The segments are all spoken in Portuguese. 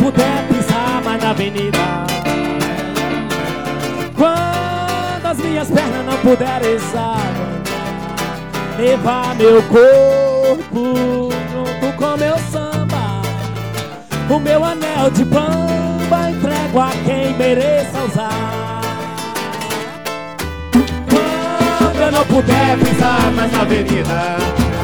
puder pisar mais na avenida, quando as minhas pernas não puderem aguentar, levar meu corpo junto com meu samba, o meu anel de bamba entrego a quem mereça usar. Quando eu não puder pisar mais na avenida,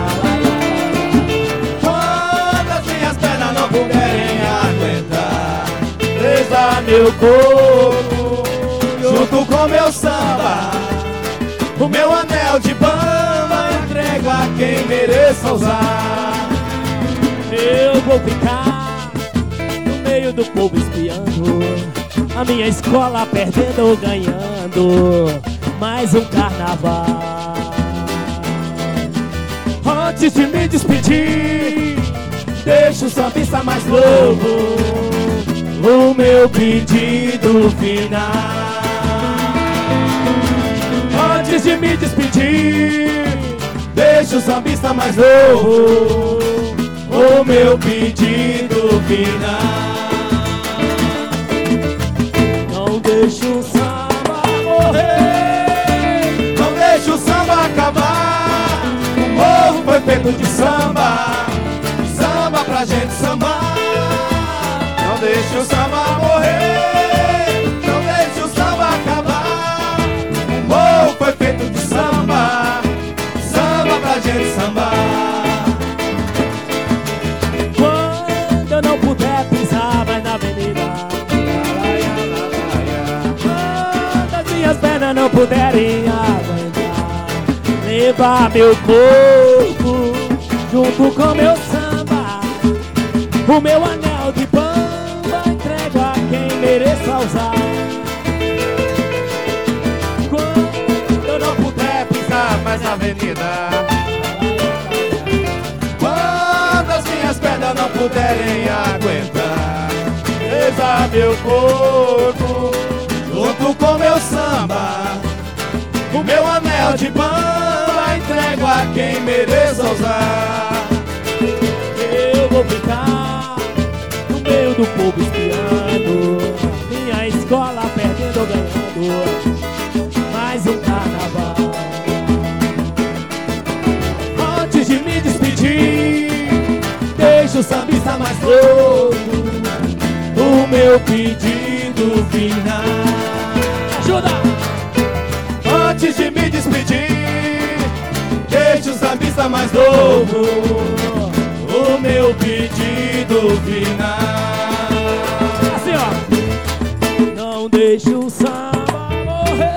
quando as minhas pernas não puderem aguentar, presa meu corpo junto com meu samba, o meu anel de bamba entrego a quem mereça usar. Eu vou ficar no meio do povo espiando, a minha escola perdendo ou ganhando mais um carnaval. Antes de me despedir, deixa o sambista mais novo o meu pedido final. Antes de me despedir, deixa o sambista mais novo o meu pedido final. Não deixa o samba morrer, não deixa o samba acabar. O morro foi feito de samba, samba pra gente sambar. Não deixa o samba morrer, não deixa o samba acabar. O morro foi feito de samba, samba pra gente sambar. Quando eu não puder pisar mais na avenida, quando as minhas pernas não puderem aguentar, levar meu corpo junto com meu samba, o meu anel de bamba entrego a quem mereça usar. Quando eu não puder pisar mais na avenida, quando as minhas pernas não puderem aguentar, presa meu corpo junto com meu samba, o meu anel de bamba entrego a quem mereça usar. Eu vou ficar no meio do povo espiando, minha escola perdendo ou ganhando mais um carnaval. Antes de me despedir, deixa o sambista mais novo o meu pedido final. Ajuda! Antes de me despedir, deixa o sambista mais novo o meu pedido final. Assim, ó. Não deixa o samba morrer,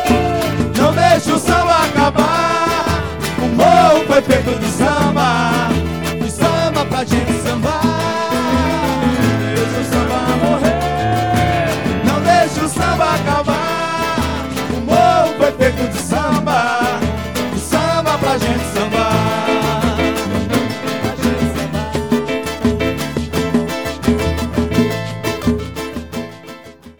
não deixa o samba acabar. O morro foi feito de samba,